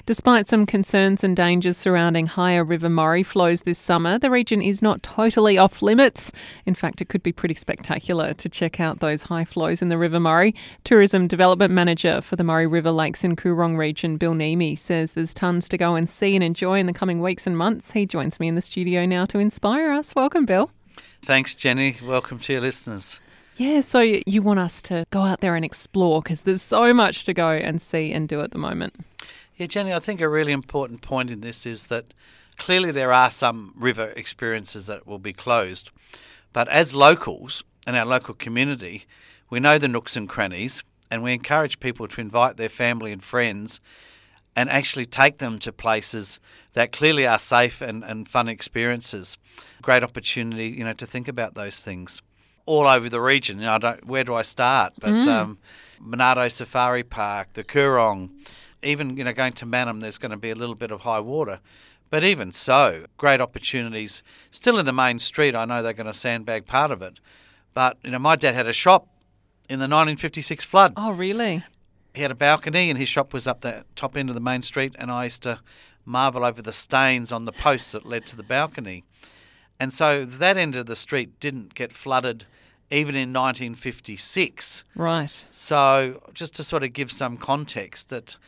Despite some concerns and dangers surrounding higher River Murray flows this summer, the region is not totally off limits. In fact, it could be pretty spectacular to check out those high flows in the River Murray. Tourism Development Manager for the Murray River Lakes and Coorong region, Bill Neame, says there's tons to go and see and enjoy in the coming weeks and months. He joins me in the studio now to inspire us. Welcome, Bill. Thanks, Jenny. Welcome to your listeners. Yeah, so you want us to go out there and explore because there's so much to go and see and do at the moment. Yeah, Jenny, I think a really important point in this is that clearly there are some river experiences that will be closed. But as locals and our local community, we know the nooks and crannies, and we encourage people to invite their family and friends and actually take them to places that clearly are safe and fun experiences. Great opportunity, to think about those things. All over the region, where do I start? But Monarto Safari Park, the Coorong, even going to Mannum, there's going to be a little bit of high water. But even so, great opportunities. Still in the main street, I know they're going to sandbag part of it. But, my dad had a shop in the 1956 flood. Oh, really? He had a balcony and his shop was up the top end of the main street, and I used to marvel over the stains on the posts that led to the balcony. And so that end of the street didn't get flooded even in 1956. Right. So just to sort of give some context that,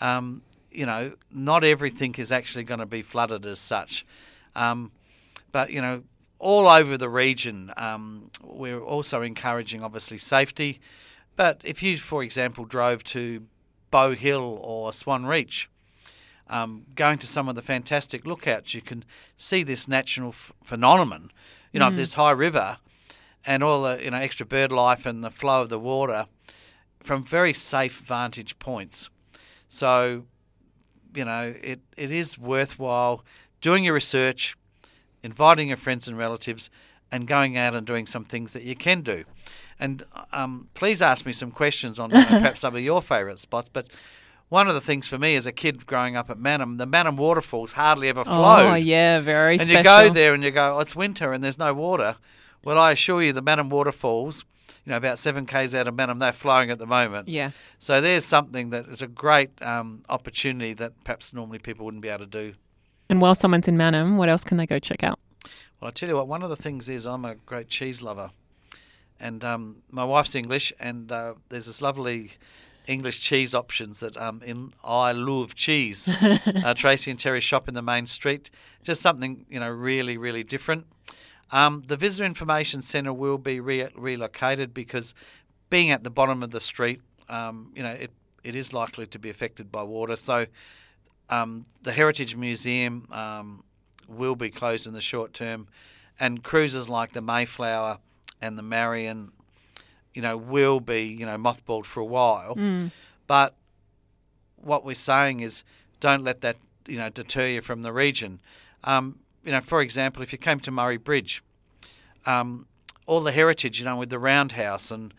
not everything is actually going to be flooded as such. But, all over the region, we're also encouraging, obviously, safety. But if you, for example, drove to Bow Hill or Swan Reach, going to some of the fantastic lookouts, you can see this natural phenomenon, of this high river and all the extra bird life and the flow of the water from very safe vantage points. So, it is worthwhile doing your research, inviting your friends and relatives, and going out and doing some things that you can do. And please ask me some questions on perhaps some of your favourite spots. But one of the things for me as a kid growing up at Mannum, the Mannum waterfalls hardly ever flowed. Oh, yeah, very special. And you go there and you go, it's winter and there's no water. Well, I assure you the Mannum waterfalls, about 7 k's out of Mannum, they're flowing at the moment. Yeah. So there's something that is a great opportunity that perhaps normally people wouldn't be able to do. And while someone's in Mannum, what else can they go check out? Well, I tell you what, one of the things is I'm a great cheese lover. And my wife's English, and there's this lovely English cheese options that I love cheese. Tracy and Terry's shop in the main street. Just something, really, really different. The Visitor Information Centre will be relocated because being at the bottom of the street, it is likely to be affected by water. So the Heritage Museum will be closed in the short term, and cruises like the Mayflower and the Marion, will be, mothballed for a while. But what we're saying is don't let that, deter you from the region. For example, if you came to Murray Bridge, all the heritage, with the roundhouse and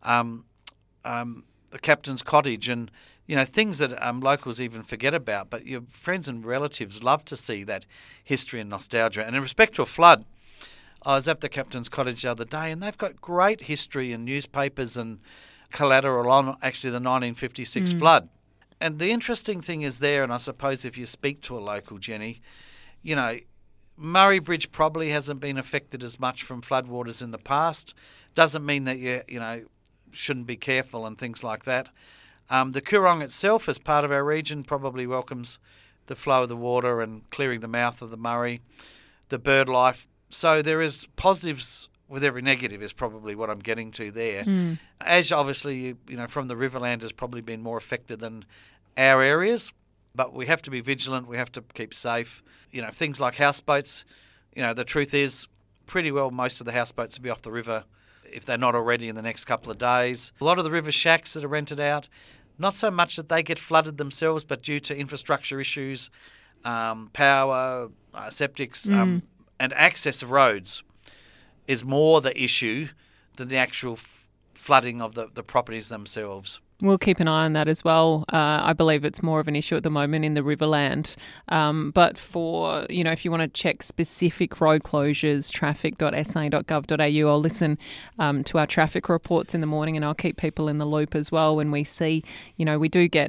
the captain's cottage and, things that locals even forget about, but your friends and relatives love to see that history and nostalgia. And in respect to a flood, I was at the captain's cottage the other day, and they've got great history and newspapers and collateral on actually the 1956 flood. And the interesting thing is there, and I suppose if you speak to a local, Jenny, Murray Bridge probably hasn't been affected as much from floodwaters in the past. Doesn't mean that you shouldn't be careful and things like that. The Coorong itself, as part of our region, probably welcomes the flow of the water and clearing the mouth of the Murray, the bird life. So there is positives with every negative is probably what I'm getting to there. As obviously, from the Riverland has probably been more affected than our areas, but we have to be vigilant. We have to keep safe. Things like houseboats, the truth is pretty well most of the houseboats will be off the river if they're not already in the next couple of days. A lot of the river shacks that are rented out, not so much that they get flooded themselves, but due to infrastructure issues, power, septics, and access of roads is more the issue than the actual flooding of the properties themselves. We'll keep an eye on that as well. I believe it's more of an issue at the moment in the Riverland. But for, if you want to check specific road closures, traffic.sa.gov.au, I'll listen to our traffic reports in the morning, and I'll keep people in the loop as well when we see, we do get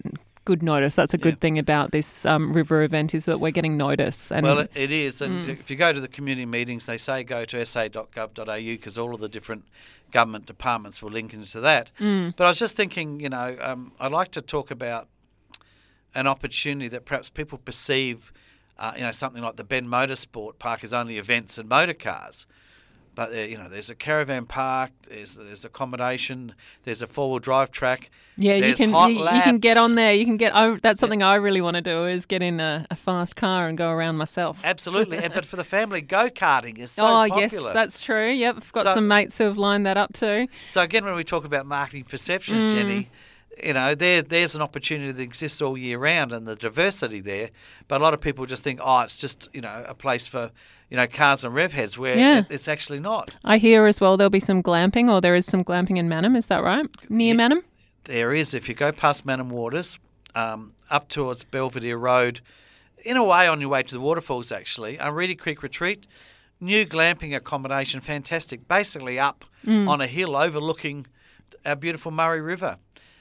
good notice. That's a good thing about this river event is that we're getting notice. And well, it is. And if you go to the community meetings, they say go to sa.gov.au because all of the different government departments will link into that. But I was just thinking, I'd like to talk about an opportunity that perhaps people perceive, something like the Ben Motorsport Park is only events and motor cars. But there's a caravan park, there's accommodation, there's a 4-wheel drive track. Yeah, there's you can get on there. You can get. That's something I really want to do is get in a fast car and go around myself. Absolutely, but for the family, go-karting is so popular. Yes, that's true. Yep, I've got some mates who have lined that up too. So again, when we talk about marketing perceptions, Jenny, there's an opportunity that exists all year round and the diversity there. But a lot of people just think, it's just a place for cars and rev heads, where it's actually not. I hear as well there'll be some glamping, or there is some glamping in Mannum. Is that right? Near Mannum? There is. If you go past Mannum Waters, up towards Belvedere Road, in a way on your way to the waterfalls, actually, Reedy Creek Retreat, new glamping accommodation, fantastic, basically up on a hill overlooking our beautiful Murray River.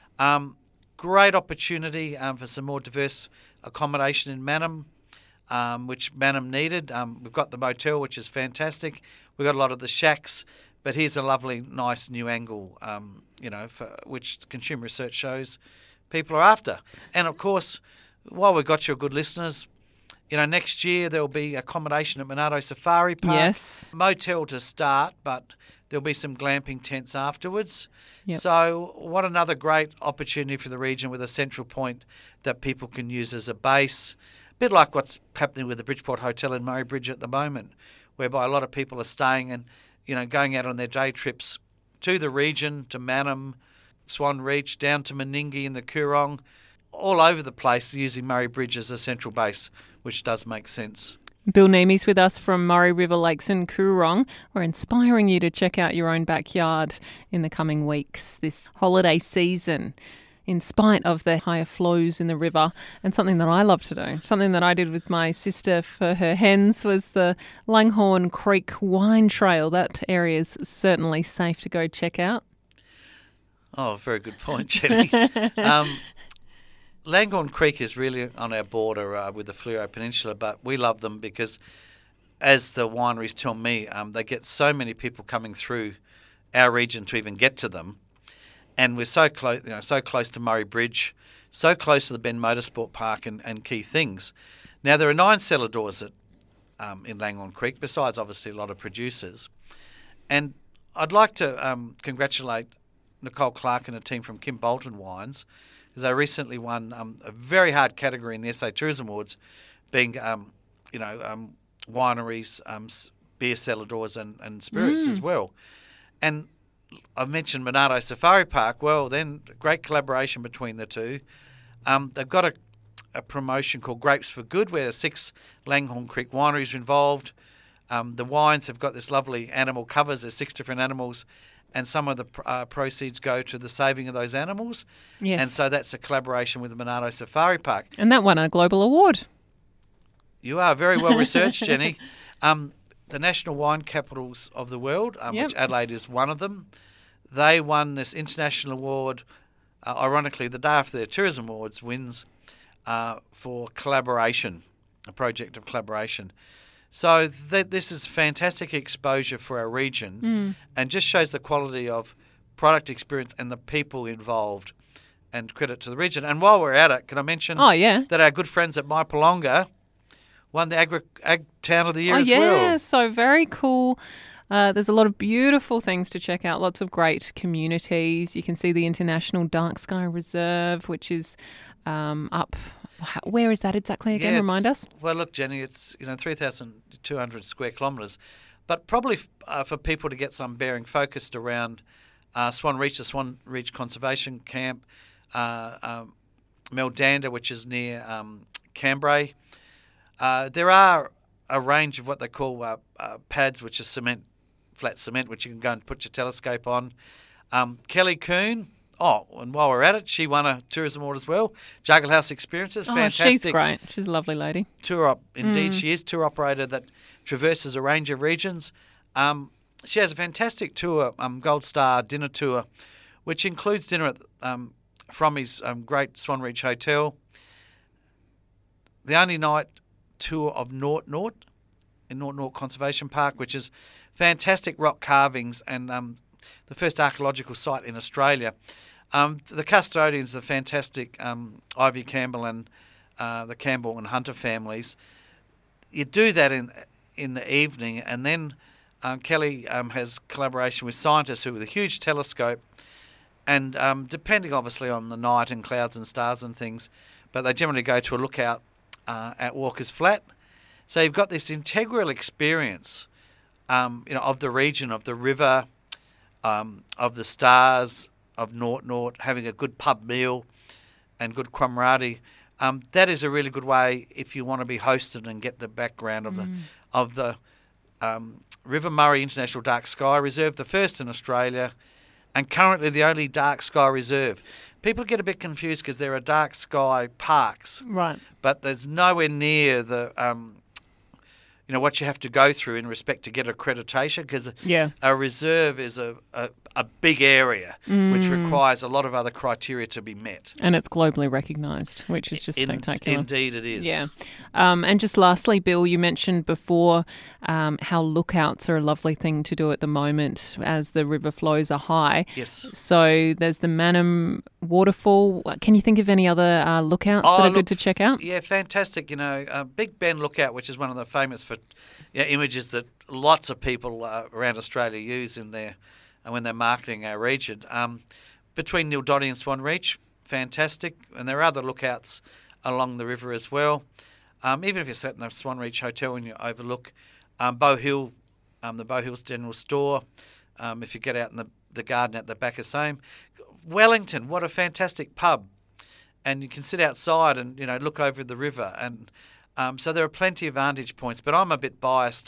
Great opportunity for some more diverse accommodation in Mannum, which Mannum needed. We've got the motel, which is fantastic. We've got a lot of the shacks, but here's a lovely, nice new angle, for which consumer research shows people are after. And of course, while we've got your good listeners, next year there'll be accommodation at Monarto Safari Park. Yes. Motel to start, but there'll be some glamping tents afterwards. Yep. So what another great opportunity for the region with a central point that people can use as a base. A bit like what's happening with the Bridgeport Hotel in Murray Bridge at the moment, whereby a lot of people are staying and, going out on their day trips to the region, to Mannum, Swan Reach, down to Meningie and the Coorong, all over the place using Murray Bridge as a central base, which does make sense. Bill Neamey's with us from Murray River Lakes and Coorong. We're inspiring you to check out your own backyard in the coming weeks, this holiday season, in spite of the higher flows in the river. And something that I love to do, something that I did with my sister for her hens, was the Langhorne Creek Wine Trail. That area is certainly safe to go check out. Oh, very good point, Jenny. Langhorne Creek is really on our border with the Fleurieu Peninsula, but we love them because, as the wineries tell me, they get so many people coming through our region to even get to them. And we're so close, so close to Murray Bridge, so close to the Ben Motorsport Park and key things. Now, there are 9 cellar doors in Langhorne Creek, besides obviously a lot of producers. And I'd like to congratulate Nicole Clark and a team from Kim Bolton Wines, because they recently won a very hard category in the SA Tourism Awards, being wineries, beer cellar doors and spirits as well. And I've mentioned Monarto Safari Park. Well, then, great collaboration between the two. They've got a promotion called Grapes for Good, where 6 Langhorne Creek wineries are involved. The wines have got this lovely animal covers. There's 6 different animals, and some of the proceeds go to the saving of those animals. Yes. And so that's a collaboration with the Monarto Safari Park. And that won a global award. You are very well researched, Jenny. The national wine capitals of the world, which Adelaide is one of them, they won this international award, ironically, the day after their tourism awards wins for collaboration, a project of collaboration. So this is fantastic exposure for our region and just shows the quality of product experience and the people involved, and credit to the region. And while we're at it, can I mention that our good friends at Mypolonga won the Ag Town of the Year as well. Oh, yeah, so very cool. There's a lot of beautiful things to check out, lots of great communities. You can see the International Dark Sky Reserve, which is up. Where is that exactly again? Remind us. Well, look, Jenny, it's 3,200 square kilometres, but probably for people to get some bearing focused around Swan Reach, the Swan Reach Conservation Camp, Meldanda, which is near Cambrai. There are a range of what they call pads, which is flat cement, which you can go and put your telescope on. Kelly Coon. Oh, and while we're at it, she won a tourism award as well. Juggle House Experiences, fantastic. She's great. She's a lovely lady. Indeed, she is tour operator that traverses a range of regions. She has a fantastic tour, Gold Star dinner tour, which includes dinner at from his great Swan Reach Hotel. The only night tour of Nort Nort in Nort Nort Conservation Park, which is fantastic rock carvings and the first archaeological site in Australia. The custodians are fantastic, Ivy Campbell and the Campbell and Hunter families. You do that in the evening, and then Kelly has collaboration with scientists who with a huge telescope, and depending obviously on the night and clouds and stars and things, but they generally go to a lookout at Walker's Flat. So you've got this integral experience, of the region, of the river, of the stars, of Nort Nort, having a good pub meal and good camaraderie. That is a really good way if you want to be hosted and get the background of the River Murray International Dark Sky Reserve, the first in Australia, and currently the only dark sky reserve. People get a bit confused because there are dark sky parks, Right. but there's nowhere near the what you have to go through in respect to get accreditation, because a reserve is a big area which requires a lot of other criteria to be met. And it's globally recognised, which is just spectacular. Indeed it is. Yeah. And just lastly, Bill, you mentioned before how lookouts are a lovely thing to do at the moment as the river flows are high. Yes. So there's the Mannum Waterfall. Can you think of any other lookouts that are good to check out? Yeah, fantastic. Big Ben Lookout, which is one of the famous for images that lots of people around Australia use in their when they're marketing our region. Between Nildotty and Swan Reach, fantastic. And there are other lookouts along the river as well. Even if you're sat in the Swan Reach Hotel and you overlook Bow Hill, the Bow Hills General Store, if you get out in the garden at the back of same. Wellington, what a fantastic pub. And you can sit outside and, look over the river. And so there are plenty of vantage points. But I'm a bit biased.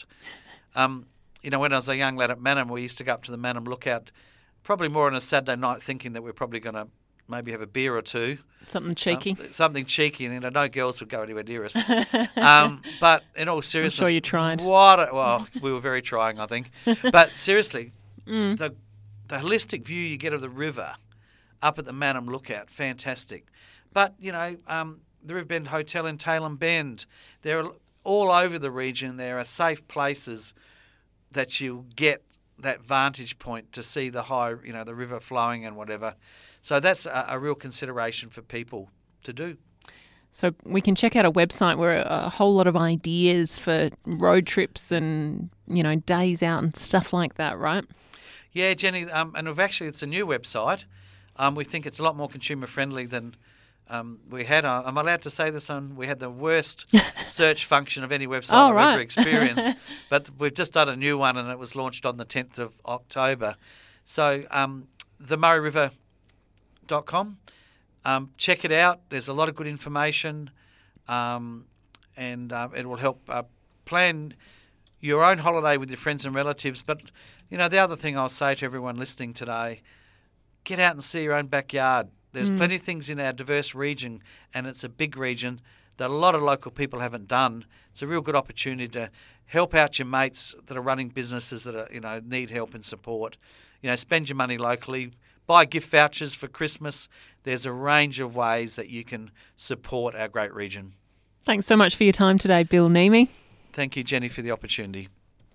When I was a young lad at Mannum, we used to go up to the Mannum Lookout probably more on a Saturday night thinking that we're probably going to maybe have a beer or two. Something cheeky. And no girls would go anywhere near us. But in all seriousness... I'm sure you tried. We were very trying, I think. But seriously, the holistic view you get of the river up at the Mannum Lookout, fantastic. But, the Riverbend Hotel in Tailem Bend, they're all over the region. There are safe places that you get that vantage point to see the high, the river flowing and whatever. So that's a real consideration for people to do. So we can check out a website where a whole lot of ideas for road trips and, days out and stuff like that, right? Yeah, Jenny, and it's a new website. We think it's a lot more consumer friendly than we had. I'm allowed to say this we had the worst search function of any website I've ever experienced. But we've just done a new one and it was launched on the 10th of October. So themurrayriver.com. Check it out. There's a lot of good information and it will help plan your own holiday with your friends and relatives. But, the other thing I'll say to everyone listening today, get out and see your own backyard. There's plenty of things in our diverse region, and it's a big region that a lot of local people haven't done. It's a real good opportunity to help out your mates that are running businesses that are, need help and support. Spend your money locally, buy gift vouchers for Christmas. There's a range of ways that you can support our great region. Thanks so much for your time today, Bill Neame. Thank you, Jenny, for the opportunity.